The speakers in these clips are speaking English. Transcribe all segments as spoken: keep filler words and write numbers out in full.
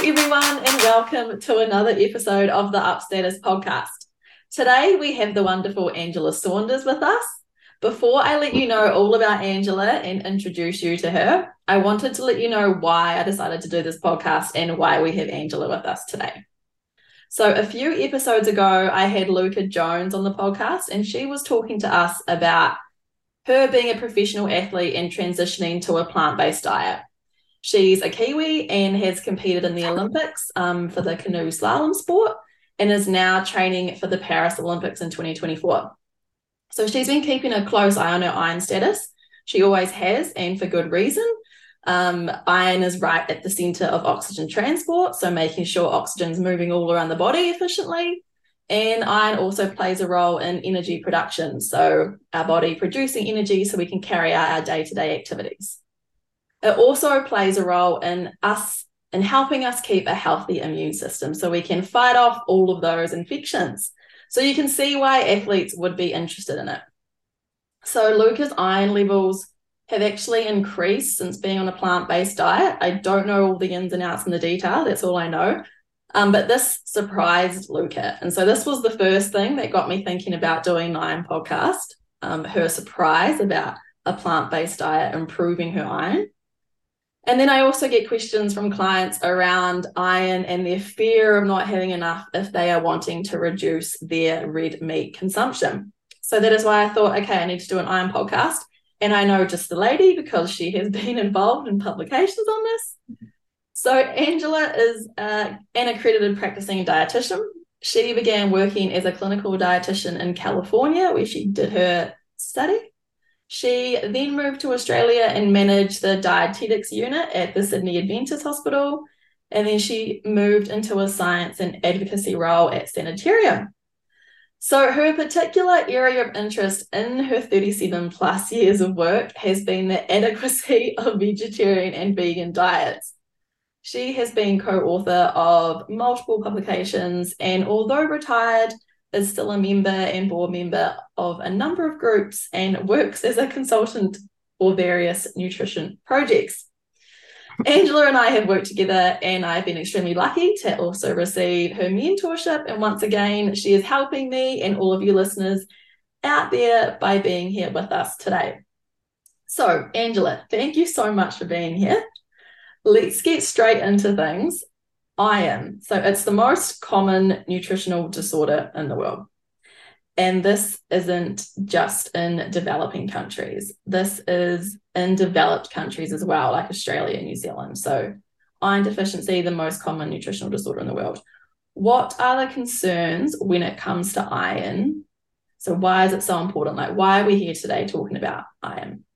everyone, and welcome to another episode of the Upstatus podcast. Today we have the wonderful Angela Saunders with us. Before I let you know all about Angela and introduce you to her, I wanted to let you know why I decided to do this podcast and why we have Angela with us today. So a few episodes ago, I had Luca Jones on the podcast, and she was talking to us about her being a professional athlete and transitioning to a plant-based diet. She's a Kiwi and has competed in the Olympics um, for the canoe slalom sport and is now training for the Paris Olympics in twenty twenty-four. So she's been keeping a close eye on her iron status. She always has, and for good reason. Um, iron is right at the centre of oxygen transport, so making sure oxygen's moving all around the body efficiently. And iron also plays a role in energy production, so our body producing energy so we can carry out our day-to-day activities. It also plays a role in us, in helping us keep a healthy immune system so we can fight off all of those infections. So you can see why athletes would be interested in it. So Luca's iron levels have actually increased since being on a plant-based diet. I don't know all the ins and outs and the detail, that's all I know. Um, but this surprised Luca. And so this was the first thing that got me thinking about doing the Iron podcast, um, her surprise about a plant-based diet improving her iron. And then I also get questions from clients around iron and their fear of not having enough if they are wanting to reduce their red meat consumption. So that is why I thought, okay, I need to do an iron podcast. And I know just the lady because she has been involved in publications on this. So Angela is uh, an accredited practicing dietitian. She began working as a clinical dietitian in California, where she did her study. She then moved to Australia and managed the dietetics unit at the Sydney Adventist Hospital. And then she moved into a science and advocacy role at Sanitarium. So her particular area of interest in her thirty-seven plus years of work has been the adequacy of vegetarian and vegan diets. She has been co-author of multiple publications, and although retired, is still a member and board member of a number of groups and works as a consultant for various nutrition projects. Angela and I have worked together, and I've been extremely lucky to also receive her mentorship. And once again, she is helping me and all of you listeners out there by being here with us today. So, Angela, thank you so much for being here. Let's get straight into things. Iron. So it's the most common nutritional disorder in the world. And this isn't just in developing countries. This is in developed countries as well, like Australia and New Zealand. So iron deficiency, the most common nutritional disorder in the world. What are the concerns when it comes to iron? So why is it so important? Like, why are we here today talking about iron?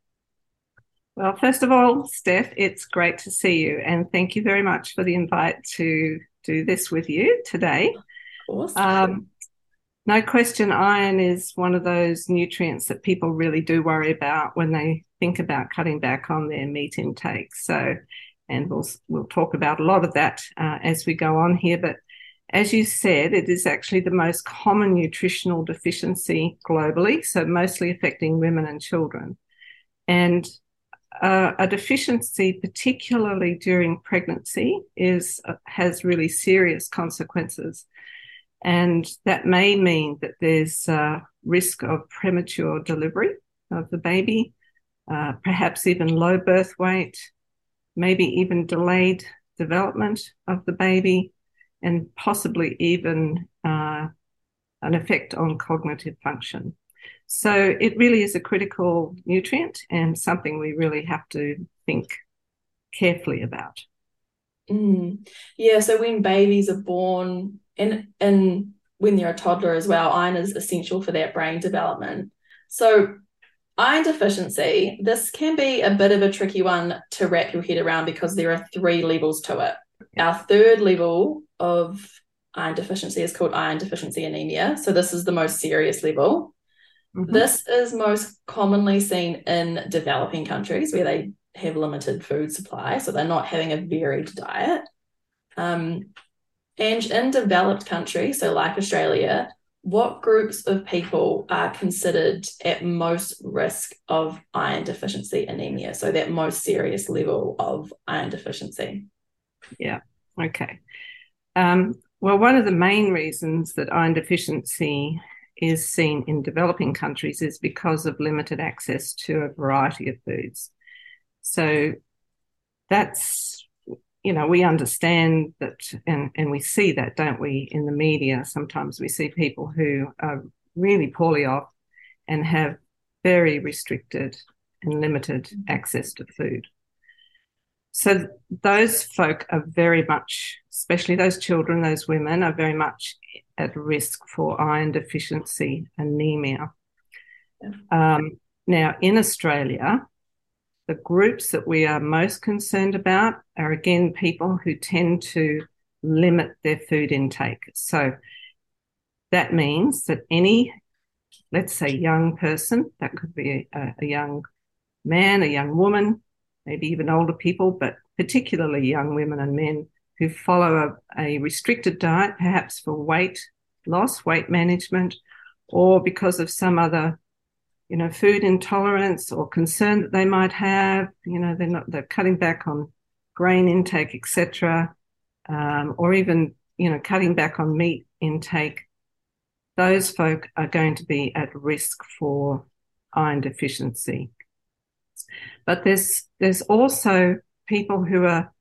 Well, first of all, Steph, it's great to see you, and thank you very much for the invite to do this with you today. Of course. Um, no question, iron is one of those nutrients that people really do worry about when they think about cutting back on their meat intake. So, and we'll we'll talk about a lot of that uh, as we go on here. But as you said, it is actually the most common nutritional deficiency globally, so mostly affecting women and children. And Uh, a deficiency, particularly during pregnancy, is uh, has really serious consequences. And that may mean that there's uh, risk of premature delivery of the baby, uh, perhaps even low birth weight, maybe even delayed development of the baby, and possibly even uh, an effect on cognitive function. So it really is a critical nutrient and something we really have to think carefully about. Mm. Yeah, so when babies are born and, and when they're a toddler as well, iron is essential for that brain development. So iron deficiency, this can be a bit of a tricky one to wrap your head around because there are three levels to it. Our third level of iron deficiency is called iron deficiency anemia. So this is the most serious level. Mm-hmm. This is most commonly seen in developing countries where they have limited food supply, so they're not having a varied diet. Um, and in developed countries, so like Australia, what groups of people are considered at most risk of iron deficiency anemia, so that most serious level of iron deficiency? Yeah. Okay. Um, well, one of the main reasons that iron deficiency is seen in developing countries is because of limited access to a variety of foods. So that's, you know, we understand that, and, and we see that, don't we, in the media. Sometimes we see people who are really poorly off and have very restricted and limited access to food. So those folk are very much, especially those children, those women, are very much at risk for iron deficiency anemia. Yeah. Um, now, in Australia, the groups that we are most concerned about are, again, people who tend to limit their food intake. So that means that any, let's say, young person, that could be a, a young man, a young woman, maybe even older people, but particularly young women and men who follow a, a restricted diet, perhaps for weight loss, weight management, or because of some other, you know, food intolerance or concern that they might have. You know, they're not, they're cutting back on grain intake, et cetera, um, or even, you know, cutting back on meat intake. Those folk are going to be at risk for iron deficiency. But there's there's also people who are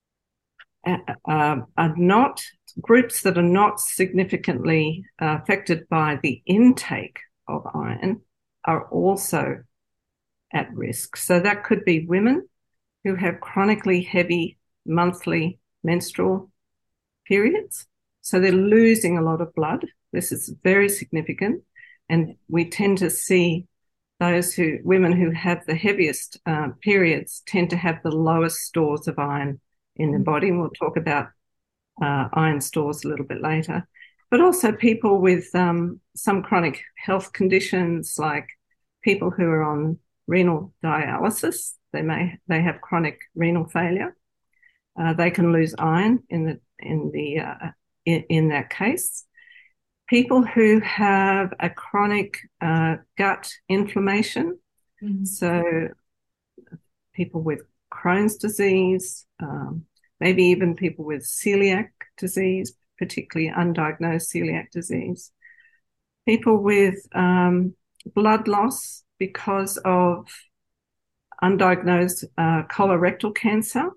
uh, are not groups that are not significantly uh, affected by the intake of iron are also at risk. So that could be women who have chronically heavy monthly menstrual periods. So they're losing a lot of blood. This is very significant. And we tend to see those who, women who have the heaviest uh, periods tend to have the lowest stores of iron in their body. And we'll talk about uh, iron stores a little bit later. But also people with um, some chronic health conditions, like people who are on renal dialysis. They may they have chronic renal failure. Uh, they can lose iron in the in the uh, in, in that case. People who have a chronic uh, gut inflammation, mm-hmm. so people with Crohn's disease, um, maybe even people with celiac disease, particularly undiagnosed celiac disease, people with um, blood loss because of undiagnosed uh, colorectal cancer.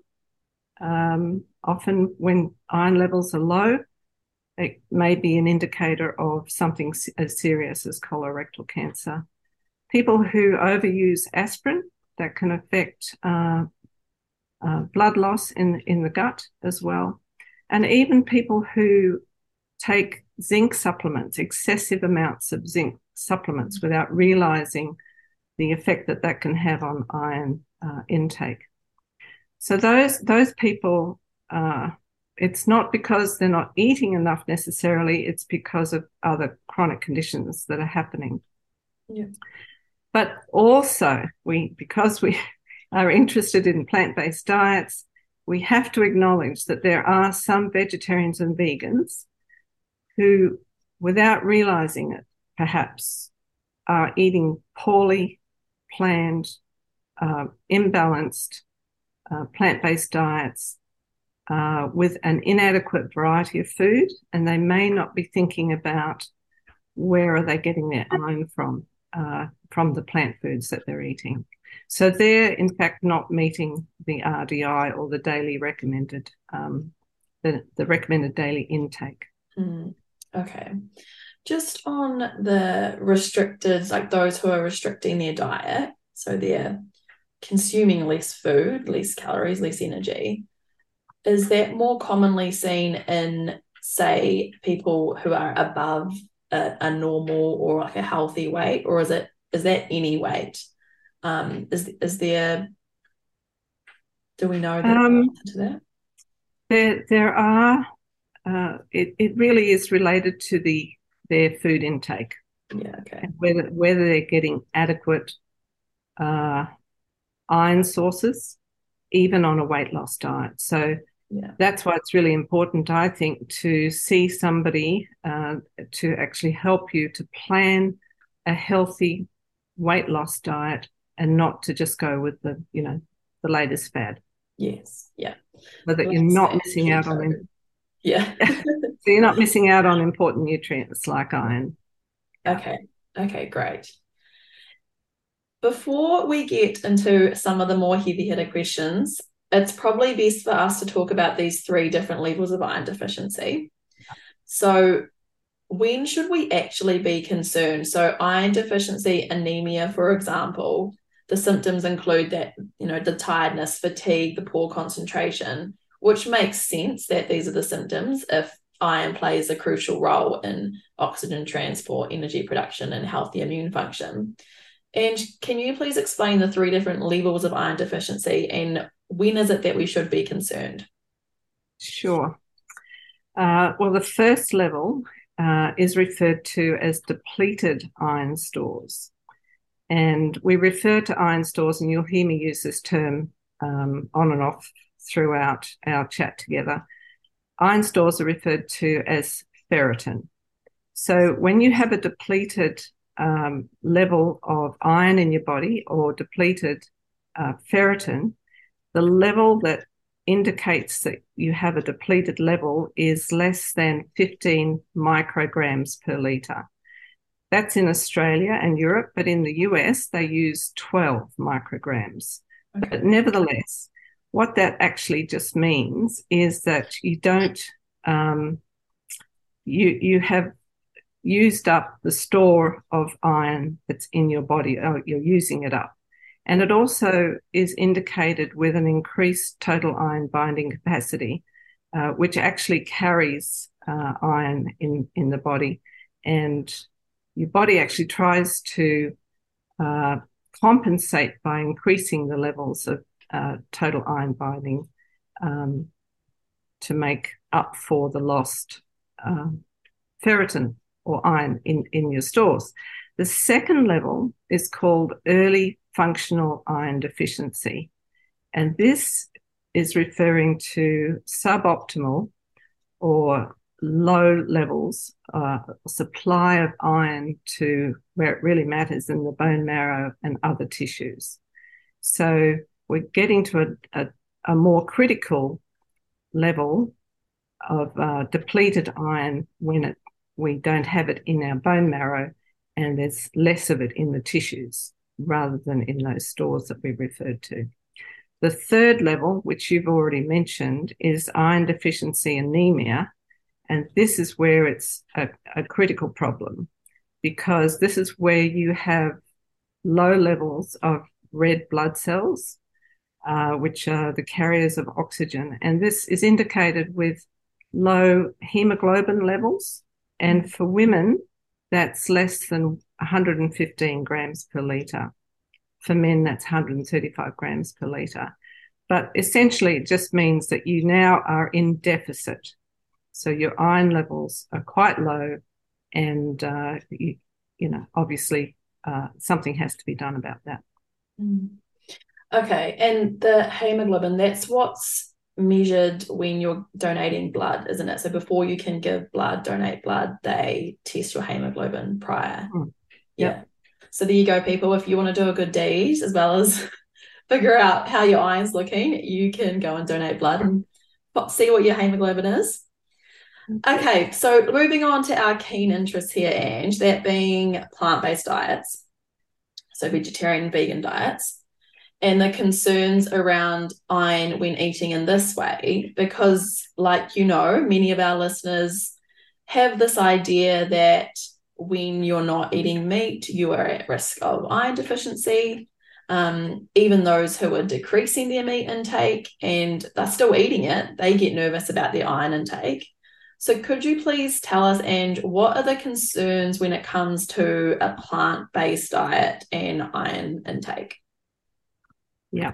Um, often when iron levels are low, it may be an indicator of something as serious as colorectal cancer. People who overuse aspirin, that can affect uh, uh, blood loss in, in the gut as well. And even people who take zinc supplements, excessive amounts of zinc supplements, without realizing the effect that that can have on iron uh, intake. So those, those people, uh, it's not because they're not eating enough necessarily, it's because of other chronic conditions that are happening. Yeah. But also, we because we are interested in plant-based diets, we have to acknowledge that there are some vegetarians and vegans who, without realizing it, perhaps, are eating poorly planned, uh, imbalanced uh, plant-based diets uh, with an inadequate variety of food, and they may not be thinking about where are they getting their iron from, uh, from the plant foods that they're eating. So they're, in fact, not meeting the R D I or the daily recommended, um, the, the recommended daily intake. Mm, okay. Just on the restricted, like those who are restricting their diet, so they're consuming less food, less calories, less energy, is that more commonly seen in, say, people who are above a, a normal or like a healthy weight, or is it is that any weight? Um, is is there? Do we know that? Um, to that? There, there are. Uh, it it really is related to the their food intake. Yeah. Okay. And whether whether they're getting adequate uh, iron sources, even on a weight loss diet. So yeah. That's why it's really important, I think, to see somebody uh, to actually help you to plan a healthy weight loss diet and not to just go with the, you know, the latest fad. Yes. Yeah. so that you're Less not than missing out on keto. Yeah. so you're not missing out on important nutrients like iron. Yeah. Okay. Okay, great. Before we get into some of the more heavy-hitter questions, it's probably best for us to talk about these three different levels of iron deficiency. So when should we actually be concerned? So iron deficiency anemia, for example, the symptoms include that, you know, the tiredness, fatigue, the poor concentration, which makes sense that these are the symptoms if iron plays a crucial role in oxygen transport, energy production, and healthy immune function. And can you please explain the three different levels of iron deficiency and when is it that we should be concerned? Sure. Uh, well, the first level uh, is referred to as depleted iron stores. And we refer to iron stores, and you'll hear me use this term um, on and off throughout our chat together. Iron stores are referred to as ferritin. So when you have a depleted um, level of iron in your body or depleted uh, ferritin, the level that indicates that you have a depleted level is less than fifteen micrograms per litre. That's in Australia and Europe, but in the U S, they use twelve micrograms. Okay. But nevertheless, what that actually just means is that you don't, um, you, you have used up the store of iron that's in your body, or you're using it up. And it also is indicated with an increased total iron binding capacity, uh, which actually carries uh, iron in, in the body. And your body actually tries to uh, compensate by increasing the levels of uh, total iron binding um, to make up for the lost uh, ferritin or iron in, in your stores. The second level is called early functional iron deficiency. And this is referring to suboptimal or low levels, uh, supply of iron to where it really matters in the bone marrow and other tissues. So we're getting to a, a, a more critical level of uh, depleted iron when it, we don't have it in our bone marrow and there's less of it in the tissues rather than in those stores that we referred to. The third level, which you've already mentioned, is iron deficiency anemia. And this is where it's a, a critical problem because this is where you have low levels of red blood cells, uh, which are the carriers of oxygen. And this is indicated with low hemoglobin levels. And for women, that's less than one hundred fifteen grams per litre. For men, that's one hundred thirty-five grams per litre. But essentially, it just means that you now are in deficit. So your iron levels are quite low and, uh, you, you know, obviously uh, something has to be done about that. Mm. Okay. And the hemoglobin, that's what's measured when you're donating blood, isn't it? So before you can give blood, donate blood, they test your hemoglobin prior. Mm. Yeah. Yep. So there you go, people. If you want to do a good deed as well as figure out how your iron's looking, you can go and donate blood and see what your hemoglobin is. Okay, so moving on to our keen interest here, Ange, that being plant-based diets, so vegetarian and vegan diets, and the concerns around iron when eating in this way, because like you know, many of our listeners have this idea that when you're not eating meat, you are at risk of iron deficiency. Um, even those who are decreasing their meat intake and they're still eating it, they get nervous about their iron intake. So could you please tell us, Ange, what are the concerns when it comes to a plant-based diet and iron intake? Yeah.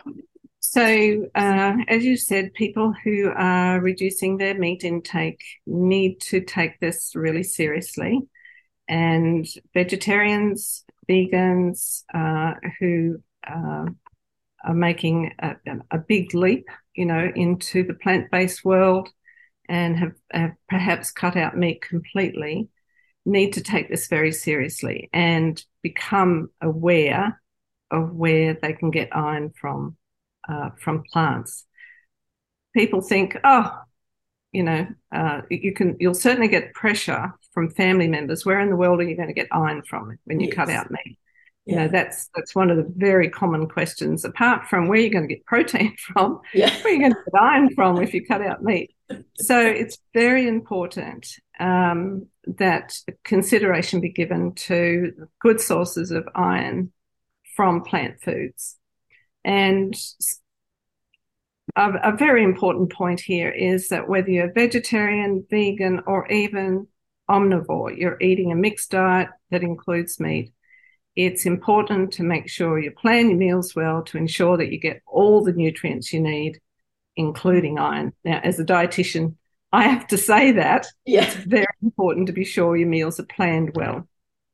So uh, as you said, people who are reducing their meat intake need to take this really seriously. And vegetarians, vegans uh, who uh, are making a, a big leap, you know, into the plant-based world and have, have perhaps cut out meat completely, need to take this very seriously and become aware of where they can get iron from. uh, from plants. People think, oh, you know, uh, you can, you'll certainly get pressure from family members. Where in the world are you going to get iron from when you yes. cut out meat? You yeah. know, that's that's one of the very common questions. Apart from where you're going to get protein from, yeah. where are you going to get iron from if you cut out meat? So it's very important um, that consideration be given to good sources of iron from plant foods. And a, a very important point here is that whether you're vegetarian, vegan, or even omnivore, you're eating a mixed diet that includes meat, it's important to make sure you plan your meals well to ensure that you get all the nutrients you need, including iron. Now, as a dietitian, I have to say that yeah. it's very important to be sure your meals are planned well.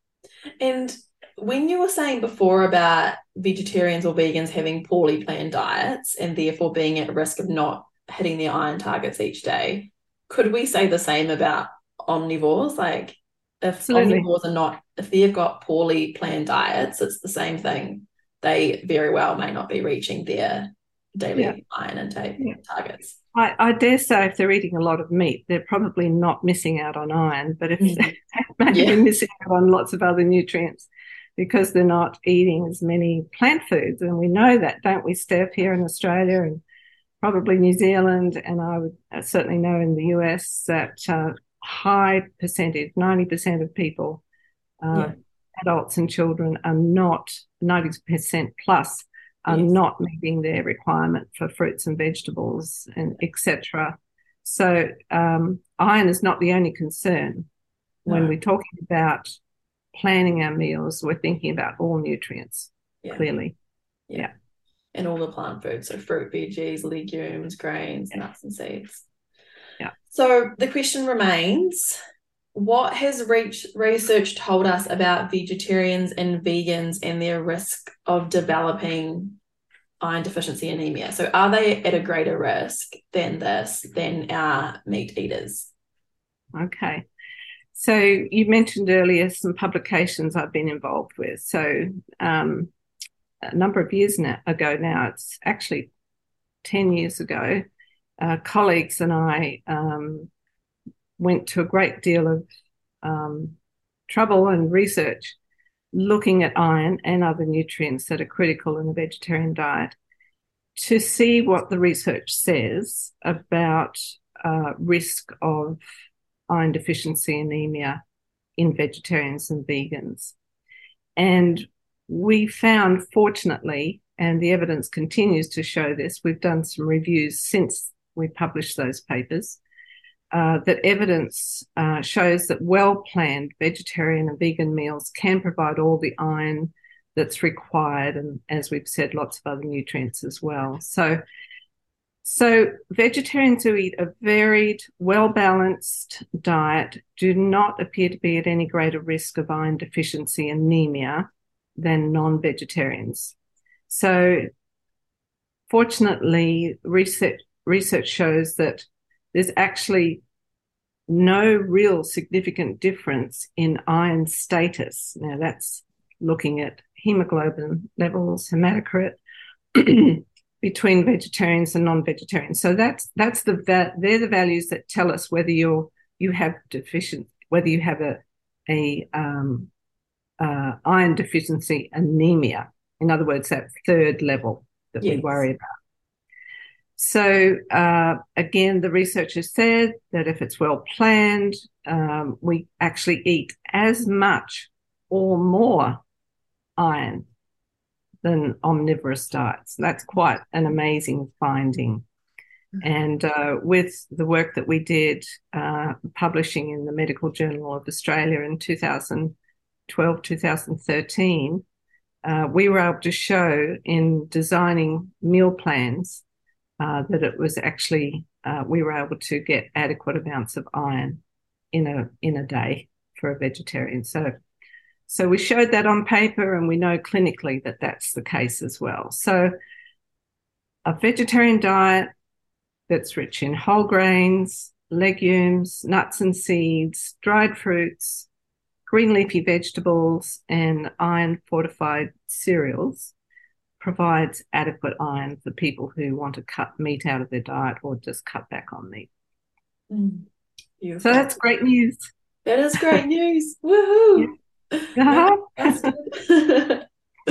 And when you were saying before about vegetarians or vegans having poorly planned diets and therefore being at risk of not hitting their iron targets each day, could we say the same about omnivores? Like, if Absolutely. omnivores are not, if they've got poorly planned diets, it's the same thing. They very well may not be reaching their daily yeah. iron intake yeah. targets. I, I dare say if they're eating a lot of meat, they're probably not missing out on iron, but if mm-hmm. they're maybe yeah. missing out on lots of other nutrients because they're not eating as many plant foods. And we know that, don't we, Steph, here in Australia and probably New Zealand, and I would certainly know in the U S that uh, high percentage, ninety percent of people, uh, yeah. adults and children, are not, ninety percent plus, are yes. not meeting their requirement for fruits and vegetables, and et cetera. So um, iron is not the only concern. No. When we're talking about planning our meals, we're thinking about all nutrients, yeah. clearly. Yeah. yeah. And all the plant foods, so fruit, veggies, legumes, grains, yeah. nuts and seeds. Yeah. So the question remains, what has reach, research told us about vegetarians and vegans and their risk of developing iron deficiency anemia? So are they at a greater risk than this, than our meat eaters? Okay. So you mentioned earlier some publications I've been involved with. So um, a number of years now, ago now, it's actually ten years ago, uh, colleagues and I um, went to a great deal of um, trouble and research looking at iron and other nutrients that are critical in a vegetarian diet to see what the research says about uh, risk of iron deficiency anemia in vegetarians and vegans. And we found, fortunately, and the evidence continues to show this, we've done some reviews since we published those papers, uh, that evidence uh, shows that well-planned vegetarian and vegan meals can provide all the iron that's required, and as we've said, lots of other nutrients as well. So, so vegetarians who eat a varied, well-balanced diet do not appear to be at any greater risk of iron deficiency anemia than non-vegetarians. So fortunately, research, research shows that there's actually no real significant difference in iron status. Now, that's looking at hemoglobin levels, hematocrit, between vegetarians and non-vegetarians. So that's that's the they're the values that tell us whether you're you have deficient, whether you have a a um, uh, iron deficiency anemia. In other words, that third level that yes. we worry about. So uh, again, the research has said that if it's well planned, um, we actually eat as much or more iron than omnivorous diets. That's quite an amazing finding. Mm-hmm. And uh, with the work that we did uh, publishing in the Medical Journal of Australia in two thousand twelve, two thousand thirteen, uh, we were able to show in designing meal plans uh, that it was actually, uh, we were able to get adequate amounts of iron in a in a day for a vegetarian. So So we showed that on paper, and we know clinically that that's the case as well. So a vegetarian diet that's rich in whole grains, legumes, nuts and seeds, dried fruits, green leafy vegetables, and iron-fortified cereals provides adequate iron for people who want to cut meat out of their diet or just cut back on meat. Mm, so that's great news. That is great news. Woohoo! Yeah. That's good.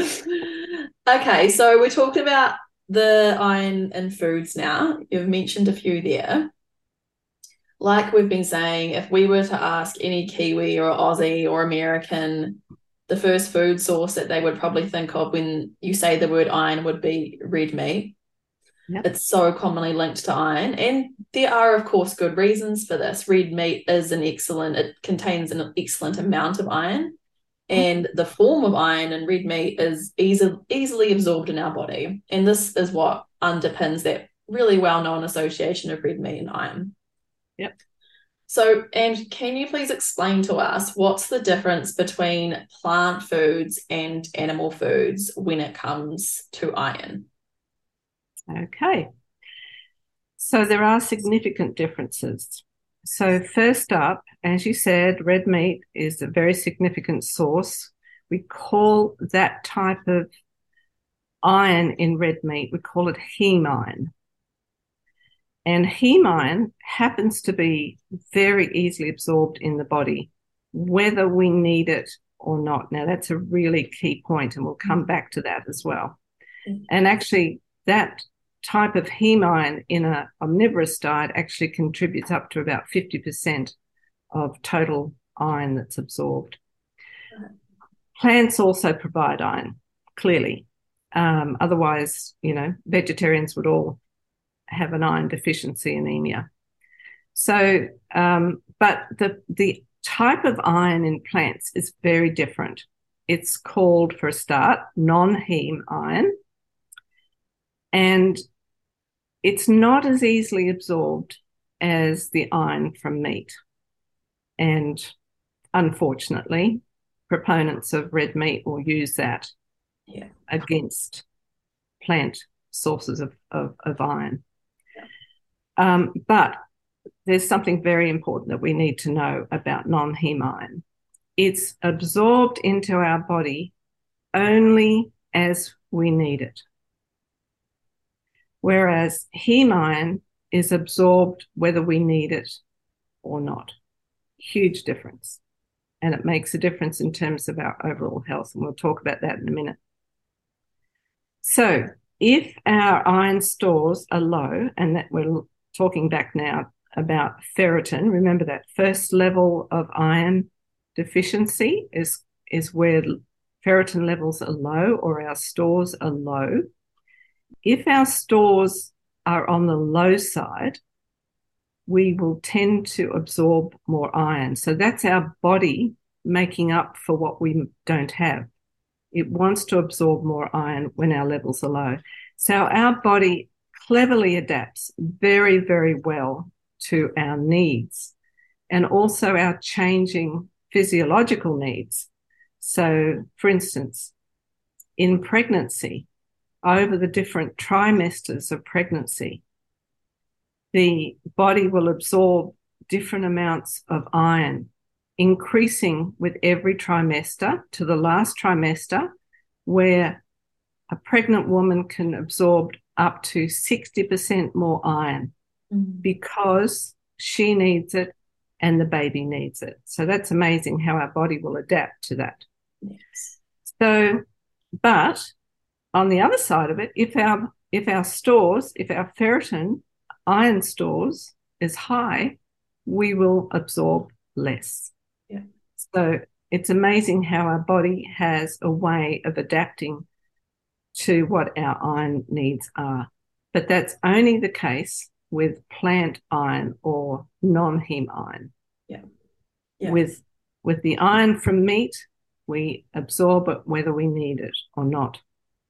Okay, so we're talking about the iron in foods now. You've mentioned a few there. Like we've been saying, if we were to ask any Kiwi or Aussie or American, the first food source that they would probably think of when you say the word iron would be red meat. Yep. It's so commonly linked to iron, and there are, of course, good reasons for this. Red meat is an excellent, it contains an excellent amount of iron, and the form of iron in red meat is easy, easily absorbed in our body. And this is what underpins that really well-known association of red meat and iron. Yep. So, and can you please explain to us what's the difference between plant foods and animal foods when it comes to iron? Okay. So there are significant differences. So first up, as you said, red meat is a very significant source. We call that type of iron in red meat, we call it heme iron. And heme iron happens to be very easily absorbed in the body, whether we need it or not. Now, that's a really key point, and we'll come back to that as well. Mm-hmm. And actually, that type of heme iron in an omnivorous diet actually contributes up to about fifty percent of total iron that's absorbed. Right. Plants also provide iron, clearly. Um, otherwise, you know, vegetarians would all have an iron deficiency anemia. So, um, but the the type of iron in plants is very different. It's called, for a start, non-heme iron. And it's not as easily absorbed as the iron from meat. And unfortunately, proponents of red meat will use that yeah. against plant sources of, of, of iron. Yeah. Um, but there's something very important that we need to know about non-heme iron. It's absorbed into our body only as we need it. Whereas heme iron is absorbed whether we need it or not. Huge difference. And it makes a difference in terms of our overall health, and we'll talk about that in a minute. So if our iron stores are low, and that we're talking back now about ferritin, remember that first level of iron deficiency is, is where ferritin levels are low or our stores are low. If our stores are on the low side, we will tend to absorb more iron. So that's our body making up for what we don't have. It wants to absorb more iron when our levels are low. So our body cleverly adapts very, very well to our needs and also our changing physiological needs. So, for instance, in pregnancy, over the different trimesters of pregnancy, the body will absorb different amounts of iron, increasing with every trimester to the last trimester, where a pregnant woman can absorb up to sixty percent more iron mm-hmm. because she needs it and the baby needs it. So that's amazing how our body will adapt to that. Yes. So, but on the other side of it, if our if our stores, if our ferritin iron stores is high, we will absorb less. Yeah. So it's amazing how our body has a way of adapting to what our iron needs are. But that's only the case with plant iron or non-heme iron. Yeah. Yeah. With with the iron from meat, we absorb it whether we need it or not.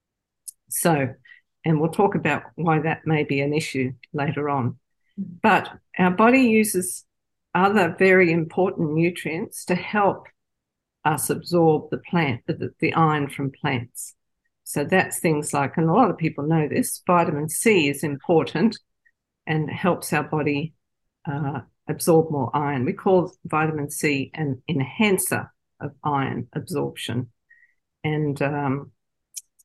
So, and we'll talk about why that may be an issue later on. But our body uses other very important nutrients to help us absorb the plant, the, the iron from plants. So that's things like, and a lot of people know this, vitamin C is important and helps our body uh, absorb more iron. We call vitamin C an enhancer of iron absorption. And um,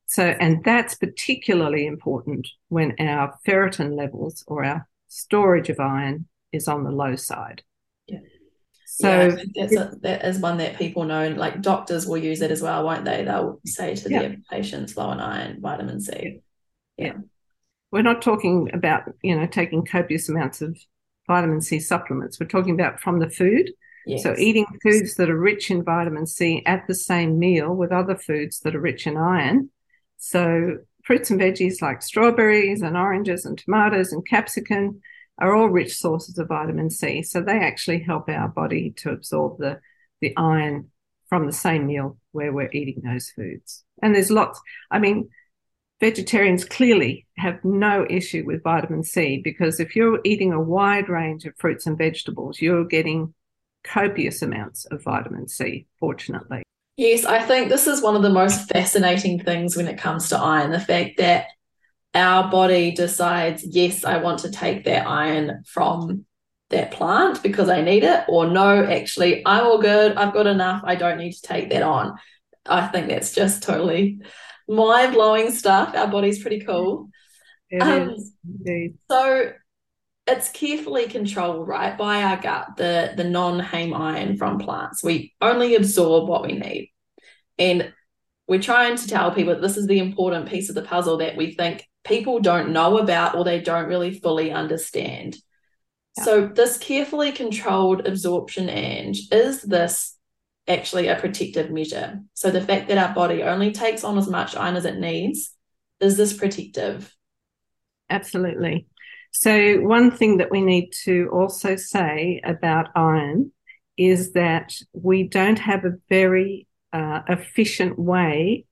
So, and that's particularly important when our ferritin levels or our storage of iron is on the low side. Yeah. So yeah, I think that's a, that is one that people know, like doctors will use it as well, won't they? They'll say to yeah. their patients low in iron, vitamin C. Yeah. yeah. yeah. We're not talking about, you know, taking copious amounts of vitamin C supplements. We're talking about from the food. Yes. So eating foods that are rich in vitamin C at the same meal with other foods that are rich in iron. So fruits and veggies like strawberries and oranges and tomatoes and capsicum are all rich sources of vitamin C. So they actually help our body to absorb the, the iron from the same meal where we're eating those foods. And there's lots, I mean, vegetarians clearly have no issue with vitamin C, because if you're eating a wide range of fruits and vegetables, you're getting copious amounts of vitamin C, fortunately. Yes, I think this is one of the most fascinating things when it comes to iron, the fact that our body decides, yes, I want to take that iron from that plant because I need it, or no, actually, I'm all good, I've got enough, I don't need to take that on. I think that's just totally mind-blowing stuff. Our body's pretty cool. It um, is, indeed. So it's carefully controlled, right, by our gut, the, the non-heme iron from plants. We only absorb what we need. And we're trying to tell people that this is the important piece of the puzzle that we think people don't know about or they don't really fully understand. Yeah. So this carefully controlled absorption, Ange, is this actually a protective measure? So the fact that our body only takes on as much iron as it needs, is this protective? Absolutely. So one thing that we need to also say about iron is that we don't have a very uh, efficient way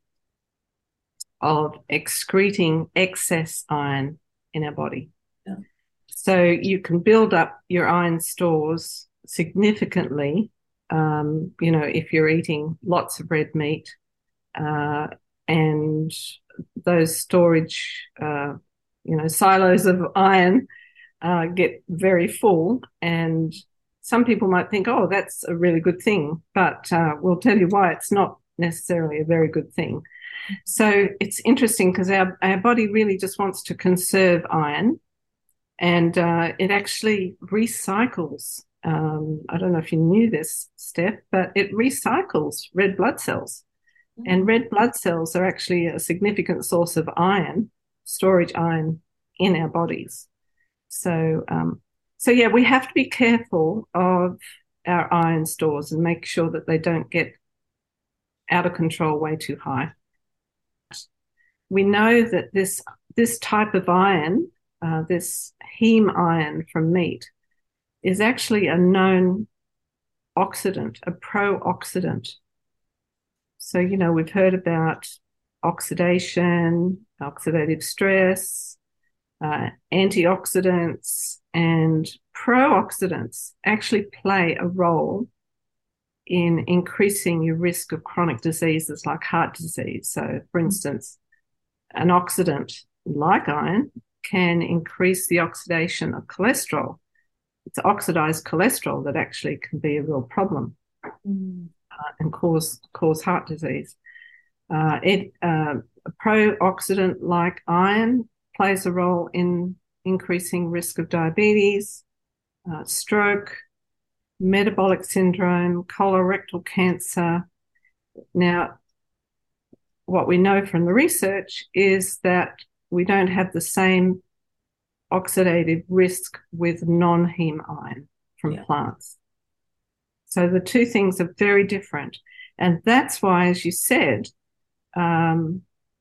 of excreting excess iron in our body. Yeah. So you can build up your iron stores significantly, um, you know, if you're eating lots of red meat, uh, and those storage, uh, you know, silos of iron uh, get very full. And some people might think, oh, that's a really good thing, but uh, we'll tell you why it's not necessarily a very good thing. So it's interesting because our, our body really just wants to conserve iron, and uh, it actually recycles. Um, I don't know if you knew this, Steph, but it recycles red blood cells. Mm-hmm. And red blood cells are actually a significant source of iron, storage iron in our bodies. So, um, so yeah, we have to be careful of our iron stores and make sure that they don't get out of control way too high. We know that this this type of iron, uh, this heme iron from meat, is actually a known oxidant, a pro-oxidant. So, you know, we've heard about oxidation, oxidative stress, uh, antioxidants, and pro-oxidants actually play a role in increasing your risk of chronic diseases like heart disease. So, for instance, an oxidant like iron can increase the oxidation of cholesterol. It's oxidized cholesterol that actually can be a real problem mm. uh, and cause cause heart disease. Uh, it uh, a pro-oxidant like iron plays a role in increasing risk of diabetes, uh, stroke, metabolic syndrome, colorectal cancer. Now, what we know from the research is that we don't have the same oxidative risk with non-heme iron from yeah. plants. So the two things are very different. And that's why, as you said, um,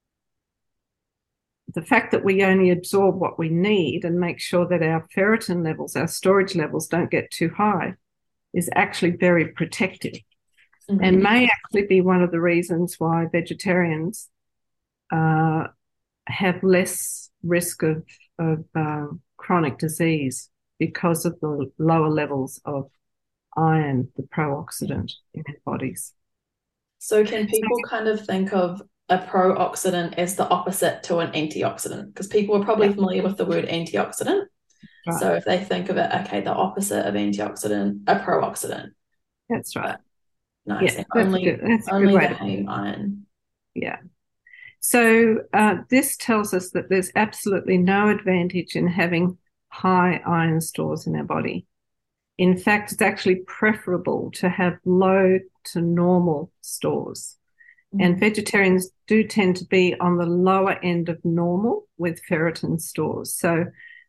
the fact that we only absorb what we need and make sure that our ferritin levels, our storage levels, don't get too high is actually very protective. Mm-hmm. And may actually be one of the reasons why vegetarians uh, have less risk of, of uh, chronic disease because of the lower levels of iron, the pro-oxidant in our bodies. So can people kind of think of a pro-oxidant as the opposite to an antioxidant? Because people are probably yeah. familiar with the word antioxidant. Right. So if they think of it, okay, the opposite of antioxidant, a pro-oxidant. That's right. But nice. Yeah, and only that's a good, that's a only good way the to heme iron. Yeah. So uh, this tells us that there's absolutely no advantage in having high iron stores in our body. In fact, it's actually preferable to have low to normal stores. Mm. And vegetarians do tend to be on the lower end of normal with ferritin stores. So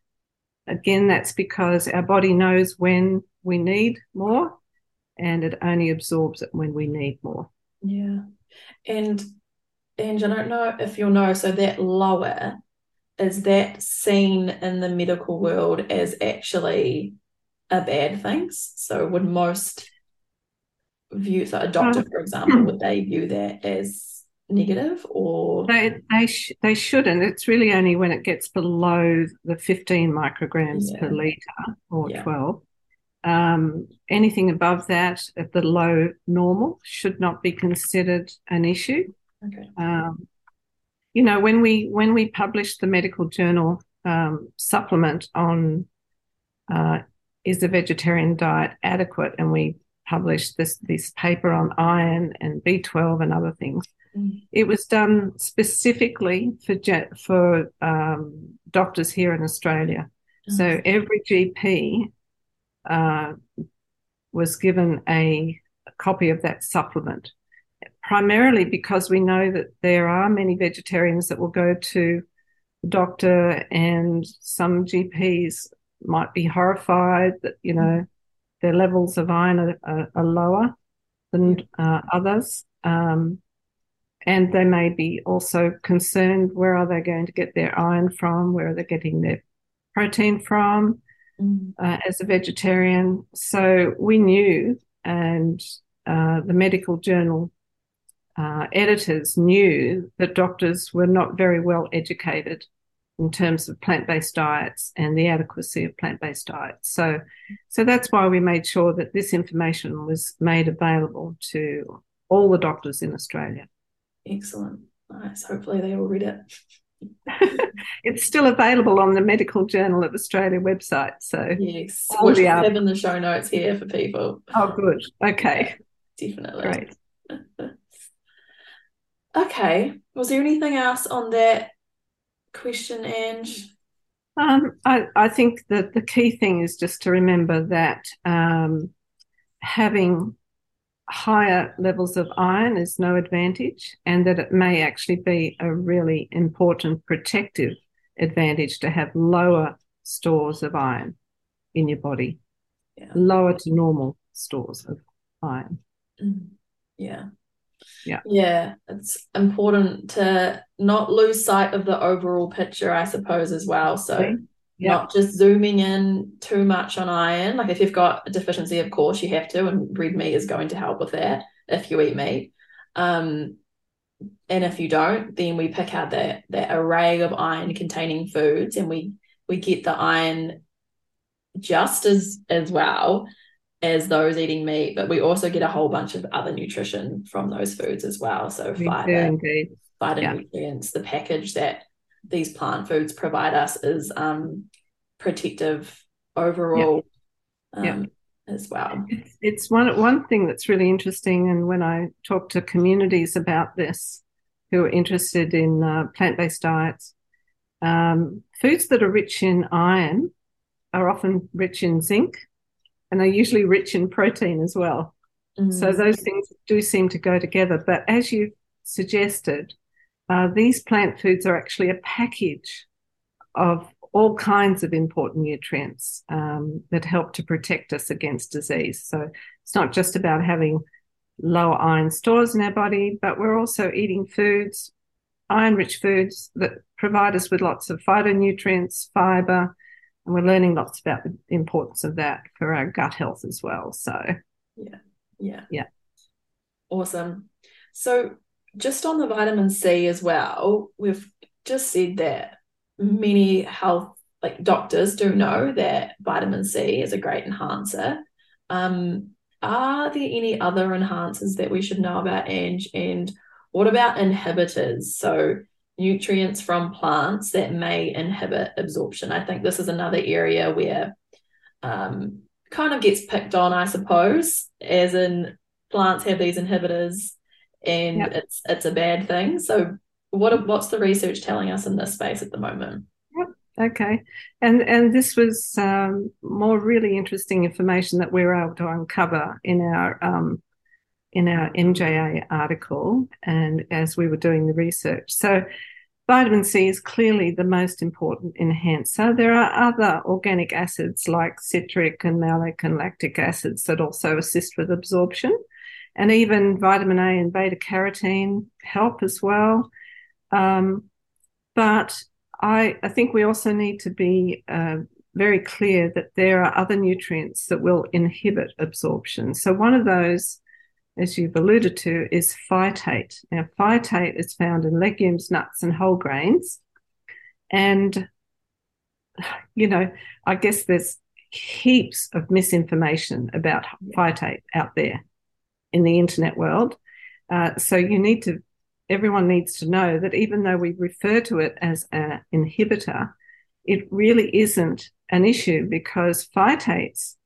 again, that's because our body knows when we need more and it only absorbs it when we need more. Yeah. And, and I don't know if you'll know, so that lower, is that seen in the medical world as actually a bad thing? So would most view, so a doctor, um, for example, would they view that as negative, or they they, sh- they shouldn't? It's really only when it gets below the fifteen micrograms yeah. per litre or yeah. twelve. Um, anything above that at the low normal should not be considered an issue. Okay. Um, you know, when we when we published the medical journal um, supplement on uh, is the vegetarian diet adequate, and we published this this paper on iron and B twelve and other things. Mm. It was done specifically for for um, doctors here in Australia. Mm. So every G P uh, was given a, a copy of that supplement, primarily because we know that there are many vegetarians that will go to the doctor, and some G Ps might be horrified that, you know, their levels of iron are, are, are lower than uh, others. Um, and they may be also concerned, where are they going to get their iron from? Where are they getting their protein from mm. uh, as a vegetarian? So we knew, and uh, the medical journal uh, editors knew, that doctors were not very well educated in terms of plant-based diets and the adequacy of plant-based diets. So, so that's why we made sure that this information was made available to all the doctors in Australia. Excellent. Nice. Hopefully they all read it. It's still available on the Medical Journal of Australia website. So yes, which we have in the show notes here for people. Oh, good. Okay. Yeah, definitely. Great. Okay. Was there anything else on that question, Ange? Um, I, I think that the key thing is just to remember that um, having higher levels of iron is no advantage, and that it may actually be a really important protective advantage to have lower stores of iron in your body, yeah. lower to normal stores of iron. Mm. Yeah. Yeah. Yeah. It's important to not lose sight of the overall picture, I suppose, as well. So okay. yeah. not just zooming in too much on iron. Like if you've got a deficiency, of course you have to, and red meat is going to help with that if you eat meat. Um, and if you don't, then we pick out that that array of iron containing foods, and we we get the iron just as as well as those eating meat, but we also get a whole bunch of other nutrition from those foods as well. So we fiber, do phytonutrients, yeah. the package that these plant foods provide us is um, protective overall yeah. Um, yeah. as well. It's, it's one one thing that's really interesting, and when I talk to communities about this who are interested in uh, plant-based diets, um, foods that are rich in iron are often rich in zinc, and are usually rich in protein as well. Mm. So those things do seem to go together. But as you suggested, uh, these plant foods are actually a package of all kinds of important nutrients um, that help to protect us against disease. So it's not just about having lower iron stores in our body, but we're also eating foods, iron-rich foods that provide us with lots of phytonutrients, fiber, and we're learning lots about the importance of that for our gut health as well. So, yeah, yeah, yeah. Awesome. So just on the vitamin C as well, we've just said that many health, like doctors do know that vitamin C is a great enhancer. Um, are there any other enhancers that we should know about, Ange? And what about inhibitors? So nutrients from plants that may inhibit absorption. I think this is another area where um, kind of gets picked on, I suppose, as in plants have these inhibitors and yep. it's it's a bad thing. So what what's the research telling us in this space at the moment? Yep. Okay. And and this was um, more really interesting information that we were able to uncover in our um, in our M J A article and as we were doing the research. So vitamin C is clearly the most important enhancer. There are other organic acids like citric and malic and lactic acids that also assist with absorption. And even vitamin A and beta carotene help as well. Um, but I, I think we also need to be uh, very clear that there are other nutrients that will inhibit absorption. So one of those, as you've alluded to, is phytate. Now, phytate is found in legumes, nuts, and whole grains. And, you know, I guess there's heaps of misinformation about phytate out there in the internet world. Uh, so you need to, everyone needs to know that even though we refer to it as an inhibitor, it really isn't an issue because phytates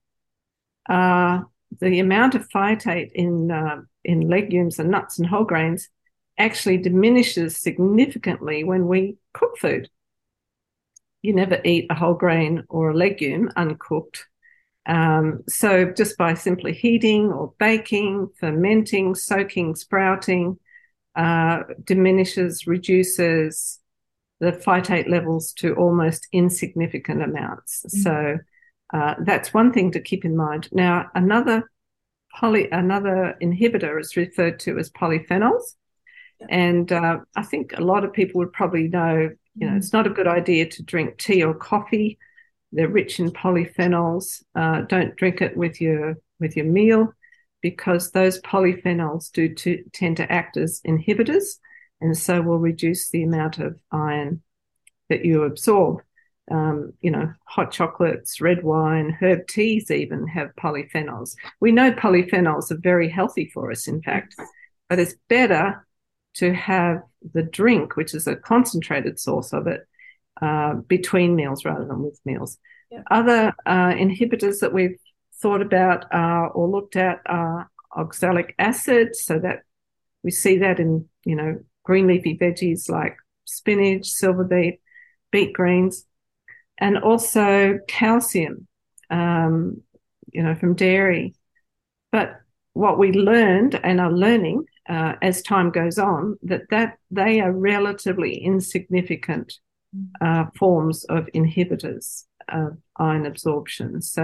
are, the amount of phytate in, uh, in legumes and nuts and whole grains actually diminishes significantly when we cook food. You never eat a whole grain or a legume uncooked. Um, so just by simply heating or baking, fermenting, soaking, sprouting, uh, diminishes, reduces the phytate levels to almost insignificant amounts. Mm-hmm. So uh, that's one thing to keep in mind. Now, another poly, another inhibitor is referred to as polyphenols. Yeah. And uh, I think a lot of people would probably know, you know, mm-hmm. it's not a good idea to drink tea or coffee. They're rich in polyphenols. Uh, don't drink it with your with your meal because those polyphenols do to, tend to act as inhibitors and so will reduce the amount of iron that you absorb. Um, you know, hot chocolates, red wine, herb teas even have polyphenols. We know polyphenols are very healthy for us, in fact, but it's better to have the drink, which is a concentrated source of it, Uh, between meals rather than with meals. Yep. Other uh, inhibitors that we've thought about are, or looked at are oxalic acid, so that we see that in, you know, green leafy veggies like spinach, silver beet, beet greens, and also calcium, um, you know, from dairy. But what we learned and are learning uh, as time goes on, that, that they are relatively insignificant Uh, forms of inhibitors of iron absorption. So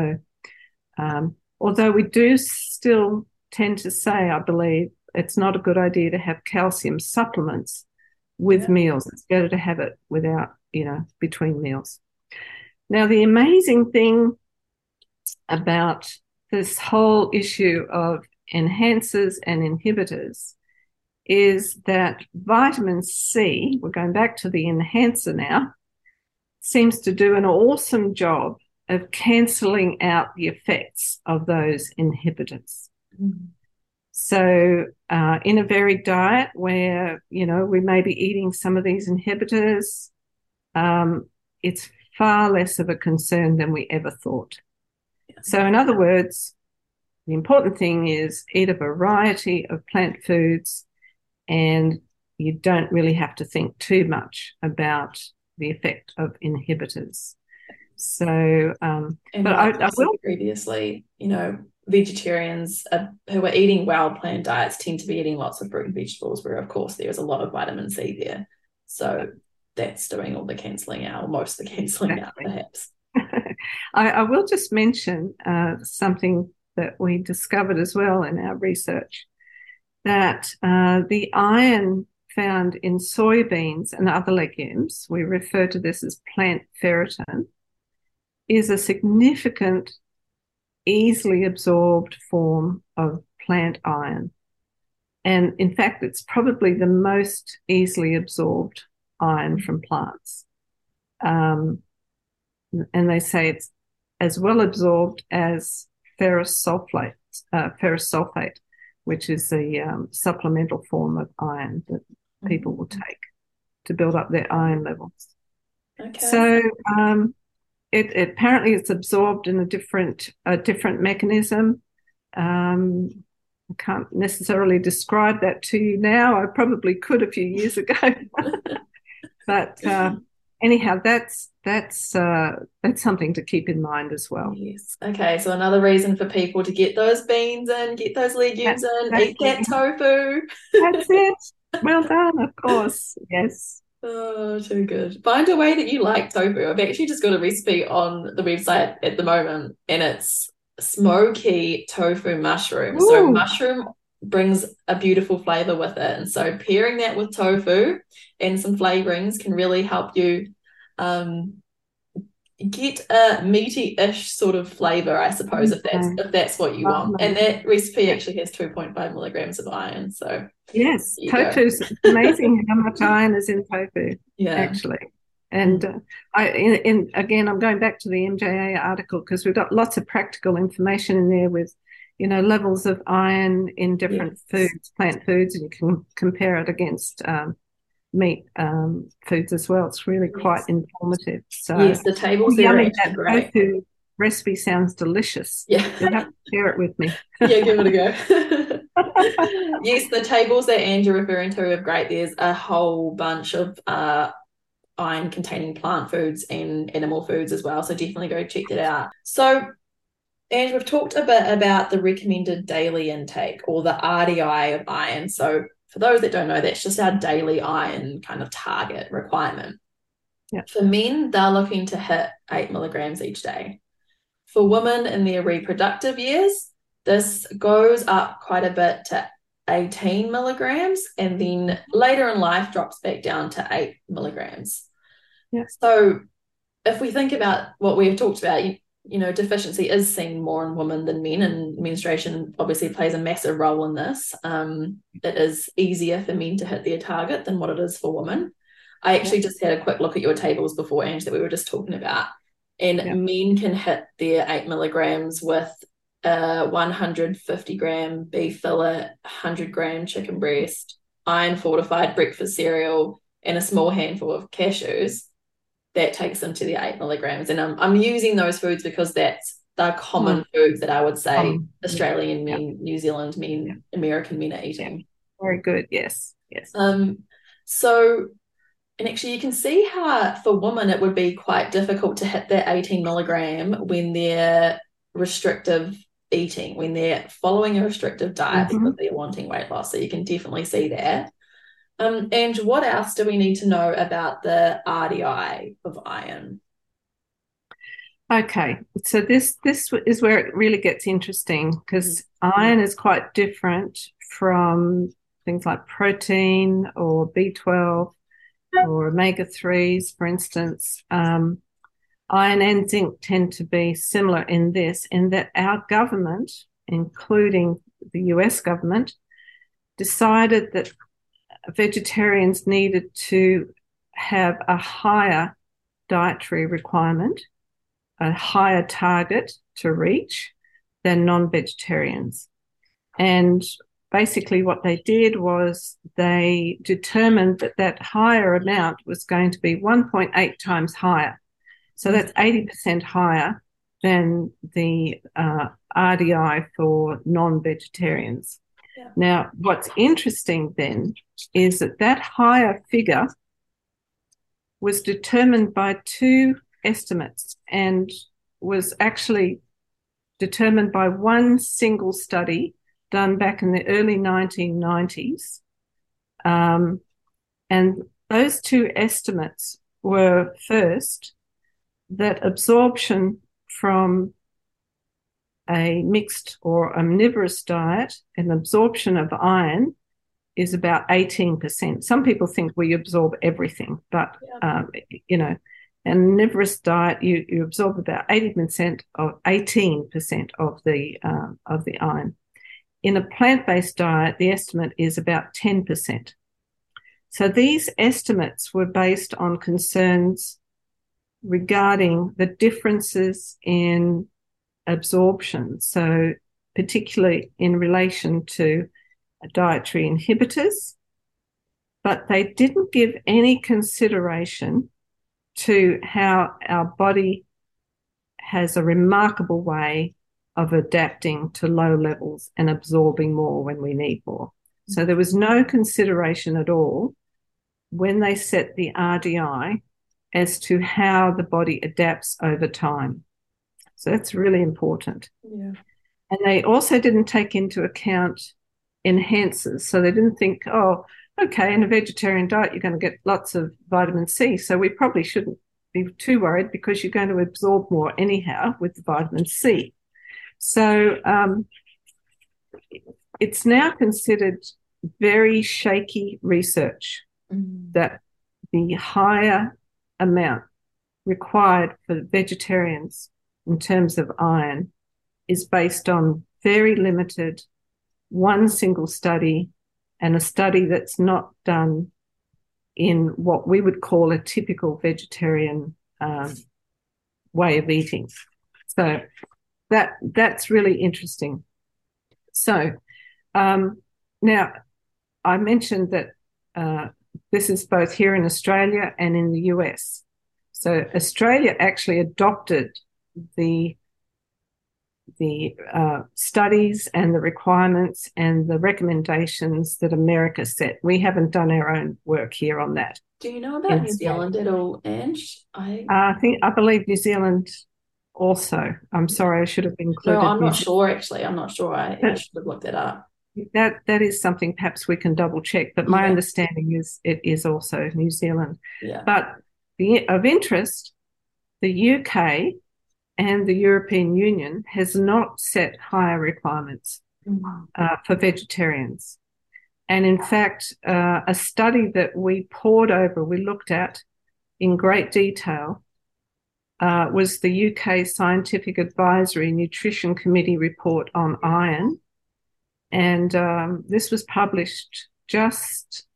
um, although we do still tend to say, I believe, it's not a good idea to have calcium supplements with yeah. meals. It's better to have it without, you know, between meals. Now, the amazing thing about this whole issue of enhancers and inhibitors is that vitamin C, we're going back to the enhancer now, seems to do an awesome job of cancelling out the effects of those inhibitors. Mm-hmm. So uh, in a varied diet where, you know, we may be eating some of these inhibitors, um, it's far less of a concern than we ever thought. Yeah. So in other words, the important thing is eat a variety of plant foods, and you don't really have to think too much about the effect of inhibitors. So, um, and but like I, I will previously, you know, vegetarians are, who are eating wild plant diets tend to be eating lots of fruit and vegetables, where of course there is a lot of vitamin C there. So that's doing all the cancelling out, or most of the cancelling out, perhaps. I, I will just mention uh, something that we discovered as well in our research. That uh, the iron found in soybeans and other legumes, we refer to this as plant ferritin, is a significant, easily absorbed form of plant iron. And in fact, it's probably the most easily absorbed iron from plants. Um, and they say it's as well absorbed as ferrous sulfate, uh, ferrous sulfate, which is a um, supplemental form of iron that people will take to build up their iron levels. Okay. So um, it, it apparently it's absorbed in a different a different mechanism. Um, I can't necessarily describe that to you now. I probably could a few years ago. But uh, anyhow, that's that's uh, that's something to keep in mind as well. Yes. Okay, so another reason for people to get those beans in, get those legumes That's in, eat that tofu. That's it. Well done, of course. Yes. Oh, too good. Find a way that you like tofu. I've actually just got a recipe on the website at the moment, and it's smoky tofu mushroom. Ooh. So mushroom brings a beautiful flavor with it. And so pairing that with tofu and some flavorings can really help you um, get a meaty-ish sort of flavor, I suppose, if that's if that's what you want. And that recipe actually has two point five milligrams of iron. So yes, tofu's amazing how much iron is in tofu. Yeah, actually. And uh, I, in, in, again, I'm going back to the M J A article because we've got lots of practical information in there with, you know, levels of iron in different yes. foods, plant foods, and you can compare it against um, meat um, foods as well. It's really yes. quite informative. So yes, the tables there are that great. Tofu recipe sounds delicious. Yeah, you'll have to share it with me. Yeah, give it a go. Yes, the tables that Andrew's referring to are great. There's a whole bunch of uh, iron-containing plant foods and animal foods as well. So definitely go check that out. So, Andrew, we've talked a bit about the recommended daily intake or the R D I of iron. So for those that don't know, that's just our daily iron kind of target requirement. Yep. For men, they're looking to hit eight milligrams each day. For women in their reproductive years, this goes up quite a bit to eighteen milligrams, and then later in life drops back down to eight milligrams. Yeah. So if we think about what we've talked about, you, you know, deficiency is seen more in women than men, and menstruation obviously plays a massive role in this. Um, it is easier for men to hit their target than what it is for women. I actually yeah. just had a quick look at your tables before, Ange, that we were just talking about, and yeah. men can hit their eight milligrams with a one hundred fifty gram beef fillet, one hundred gram chicken breast, iron fortified breakfast cereal, and a small handful of cashews. That takes them to the eight milligrams. And I'm, I'm using those foods because that's the common mm. foods that I would say um, Australian men, yeah. New Zealand men, yeah. American men are eating. Yeah. Very good. Yes. Yes. Um. So, and actually you can see how for women it would be quite difficult to hit that eighteen milligram when they're restrictive eating, when they're following a restrictive diet mm-hmm. because they're wanting weight loss. So you can definitely see that. Um, and what else do we need to know about the R D I of iron? Okay, so this this is where it really gets interesting because mm-hmm. iron is quite different from things like protein or B twelve or omega threes, for instance. Um, iron and zinc tend to be similar in this, in that our government, including the U S government, decided that vegetarians needed to have a higher dietary requirement, a higher target to reach than non-vegetarians. And basically what they did was they determined that that higher amount was going to be one point eight times higher. So that's eighty percent higher than the uh, R D I for non-vegetarians. Yeah. Now, what's interesting then is that that higher figure was determined by two estimates and was actually determined by one single study done back in the early nineteen nineties. Um, and those two estimates were first that absorption from a mixed or omnivorous diet and absorption of iron is about eighteen percent. Some people think we absorb everything, but, yeah. um, you know, an omnivorous diet, you, you absorb about eighty percent of eighteen percent of the, um, of the iron. In a plant-based diet, the estimate is about ten percent. So these estimates were based on concerns regarding the differences in absorption, so particularly in relation to dietary inhibitors, but they didn't give any consideration to how our body has a remarkable way of adapting to low levels and absorbing more when we need more. So there was no consideration at all when they set the R D I as to how the body adapts over time. So that's really important. Yeah. And they also didn't take into account enhancers. So they didn't think, oh, okay, in a vegetarian diet, you're going to get lots of vitamin C. So we probably shouldn't be too worried because you're going to absorb more anyhow with the vitamin C. So um, it's now considered very shaky research mm. that the higher amount required for vegetarians in terms of iron is based on very limited one single study, and a study that's not done in what we would call a typical vegetarian um, way of eating. So that that's really interesting. So um, now I mentioned that uh, this is both here in Australia and in the U S. So Australia actually adopted the the uh, studies and the requirements and the recommendations that America set. We haven't done our own work here on that. Do you know about New Zealand at all, Ange? I uh, I think I believe New Zealand also. I'm sorry, I should have included. No, I'm New not Zealand. sure actually. I'm not sure. I, I should have looked that up. That that is something perhaps we can double check. But my yeah. understanding is it is also New Zealand. Yeah. But the, of interest, the U K and the European Union has not set higher requirements mm-hmm. uh, for vegetarians. And in fact, uh, a study that we pored over, we looked at in great detail, uh, was the U K Scientific Advisory Nutrition Committee report on iron. And um, this was published just,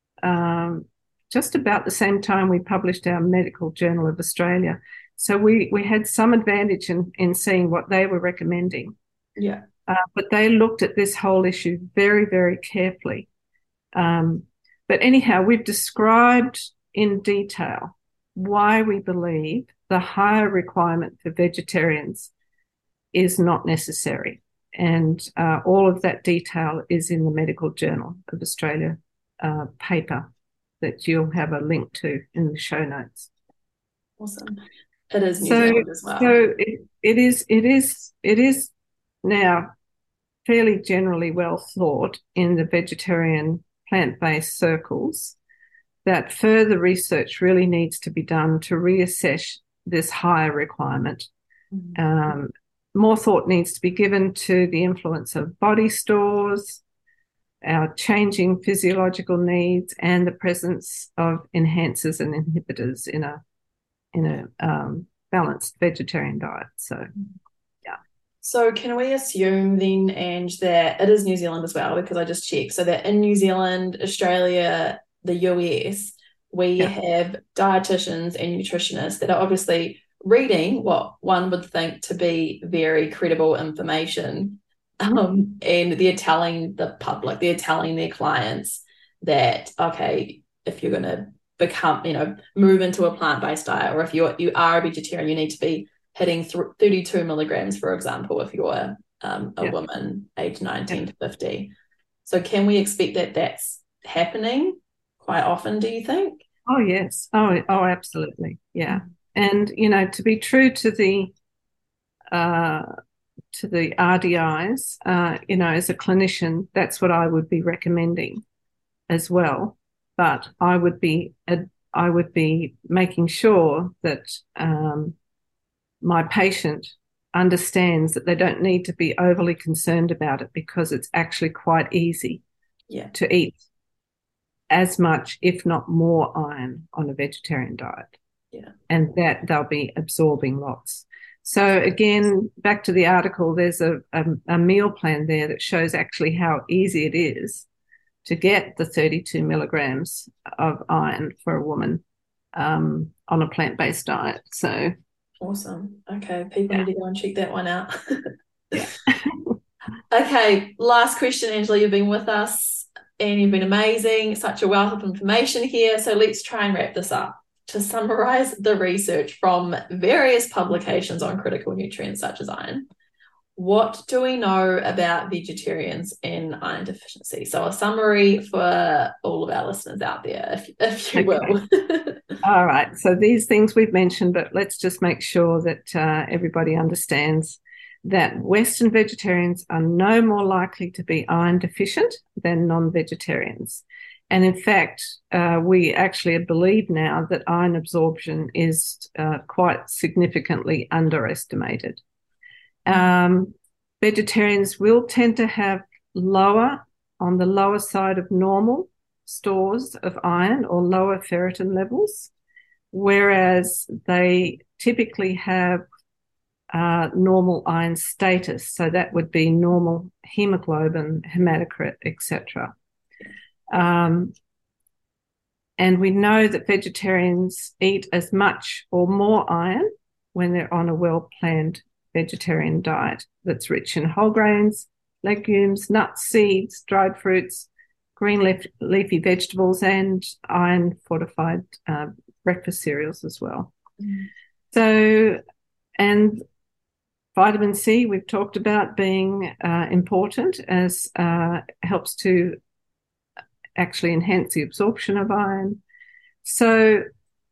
um, just about the same time we published our Medical Journal of Australia. So we, we had some advantage in, in seeing what they were recommending. Yeah. Uh, but they looked at this whole issue very, very carefully. Um, but anyhow, we've described in detail why we believe the higher requirement for vegetarians is not necessary. And uh, all of that detail is in the Medical Journal of Australia uh, paper that you'll have a link to in the show notes. Awesome. It is New so, Zealand as well. So it, it is it is it is now fairly generally well thought in the vegetarian plant-based circles that further research really needs to be done to reassess this higher requirement. Mm-hmm. Um, more thought needs to be given to the influence of body stores, our changing physiological needs, and the presence of enhancers and inhibitors in a in a um, balanced vegetarian diet. So, yeah. So can we assume then, Ange, that it is New Zealand as well, because I just checked, so that in New Zealand, Australia, the U S, we yeah. have dietitians and nutritionists that are obviously reading what one would think to be very credible information, um, and they're telling the public, they're telling their clients that, okay, if you're going to become, you know, move into a plant-based diet, or if you're you are a vegetarian, you need to be hitting th- thirty-two milligrams, for example, if you're um, a yeah. woman aged nineteen yeah. to fifty. So can we expect that that's happening quite often, do you think? Oh, yes. Oh, oh, absolutely. Yeah. Mm-hmm. And, you know, to be true to the uh, to the R D Is, uh, you know, as a clinician, that's what I would be recommending as well. But I would be I would be making sure that um, my patient understands that they don't need to be overly concerned about it, because it's actually quite easy yeah. to eat as much, if not more, iron on a vegetarian diet. Yeah. And that they'll be absorbing lots. So again, back to the article, there's a, a, a meal plan there that shows actually how easy it is to get the thirty-two milligrams of iron for a woman um, on a plant-based diet. So awesome. Okay, people yeah. need to go and check that one out. yeah. Okay, last question, Angela. You've been with us and you've been amazing. Such a wealth of information here. So let's try and wrap this up. To summarize the research from various publications on critical nutrients such as iron, what do we know about vegetarians and iron deficiency? So a summary for all of our listeners out there, if, if you Okay. will. All right. So these things we've mentioned, but let's just make sure that uh, everybody understands that Western vegetarians are no more likely to be iron deficient than non-vegetarians. And in fact, uh, we actually believe now that iron absorption is uh, quite significantly underestimated. Um, vegetarians will tend to have lower, on the lower side of normal, stores of iron or lower ferritin levels, whereas they typically have uh, normal iron status. So that would be normal hemoglobin, hematocrit, et cetera. Um, and we know that vegetarians eat as much or more iron when they're on a well-planned vegetarian diet that's rich in whole grains, legumes, nuts, seeds, dried fruits, green leaf, leafy vegetables, and iron-fortified uh, breakfast cereals as well. Mm. So, and vitamin C, we've talked about being uh, important as uh, helps to actually enhance the absorption of iron. So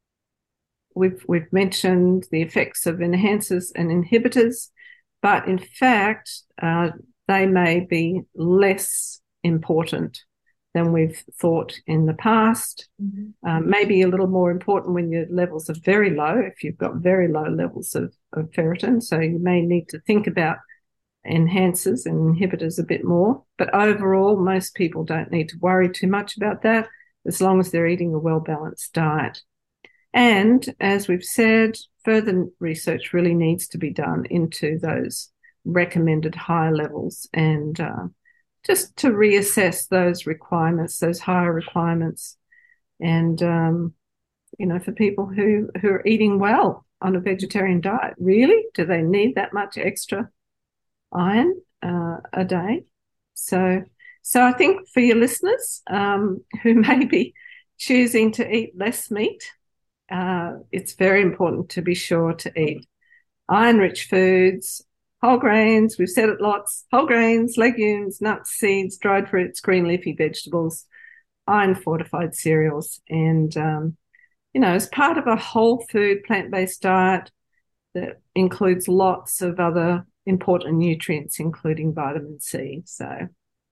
we've we've mentioned the effects of enhancers and inhibitors, but in fact, uh, they may be less important than we've thought in the past. Mm-hmm. Um, maybe a little more important when your levels are very low, if you've got very low levels of, of ferritin. So you may need to think about enhancers and inhibitors a bit more. But overall, most people don't need to worry too much about that as long as they're eating a well-balanced diet. And as we've said, further research really needs to be done into those recommended higher levels and uh, just to reassess those requirements, those higher requirements. And, um, you know, for people who, who are eating well on a vegetarian diet, really, do they need that much extra iron uh, a day? So, so I think for your listeners um, who may be choosing to eat less meat, uh, it's very important to be sure to eat iron-rich foods, whole grains, we've said it lots, whole grains, legumes, nuts, seeds, dried fruits, green leafy vegetables, iron-fortified cereals, and, um, you know, as part of a whole food plant-based diet that includes lots of other important nutrients, including vitamin C. So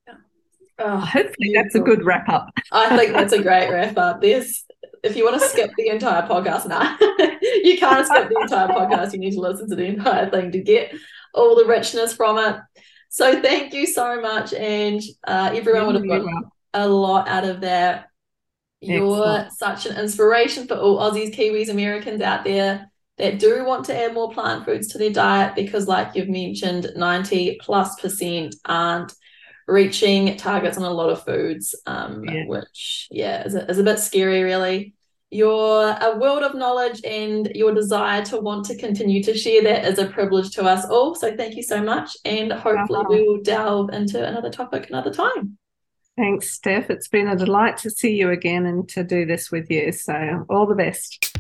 oh, hopefully beautiful. That's a good wrap up. I think that's a great wrap up. There's, if you want to skip the entire podcast, now you can't skip the entire podcast. You need to listen to the entire thing to get all the richness from it. So thank you so much, Ange. Uh, everyone would have got a lot out of that. You're Excellent. Such an inspiration for all Aussies, Kiwis, Americans out there that do want to add more plant foods to their diet, because like you've mentioned, ninety plus percent aren't reaching targets on a lot of foods, um, yeah. which, yeah, is a, is a bit scary, really. You're a world of knowledge, and your desire to want to continue to share that is a privilege to us all. So thank you so much, and hopefully uh-huh. we will delve into another topic another time. Thanks, Steph. It's been a delight to see you again and to do this with you. So all the best.